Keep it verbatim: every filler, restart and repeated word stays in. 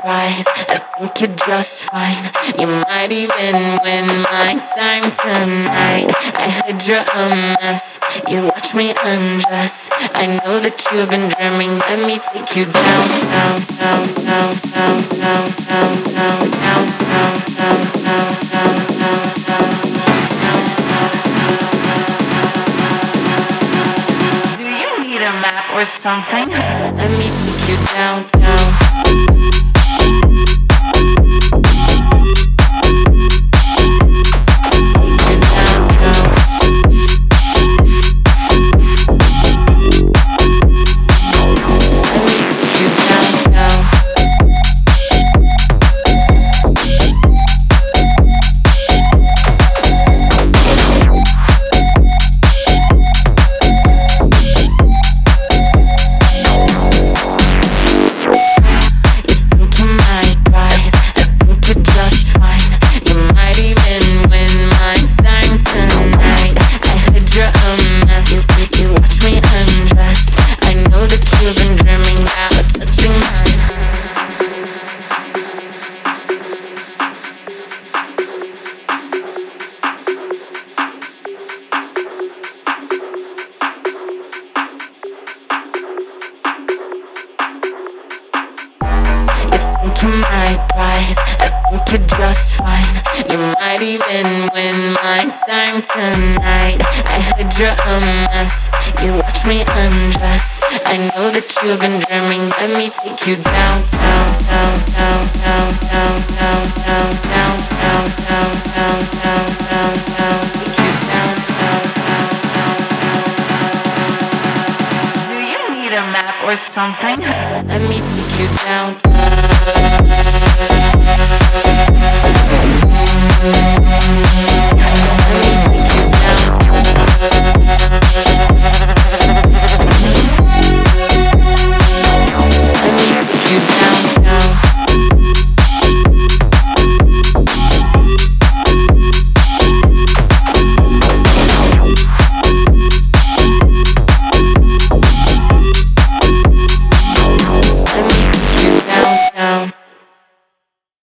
prize. I think you're just fine. You might even win my time tonight. I heard you're a mess. You watch me undress. I know that you've been dreaming. Let me take you down, down, down, down, down, down, down, down, down, down, down, down, down, down, down. Do you need a map or something? Let me take you down, down. To my prize, I think you're just fine. You might even win my time tonight. I heard you're a mess. You watch me undress. I know that you've been dreaming. Let me take you down, down, down, down, down, down, down, down, down, down, down, down, down, down, down. Take you down, down, down, down, down. Do you need a map or something? Let me take you down, down.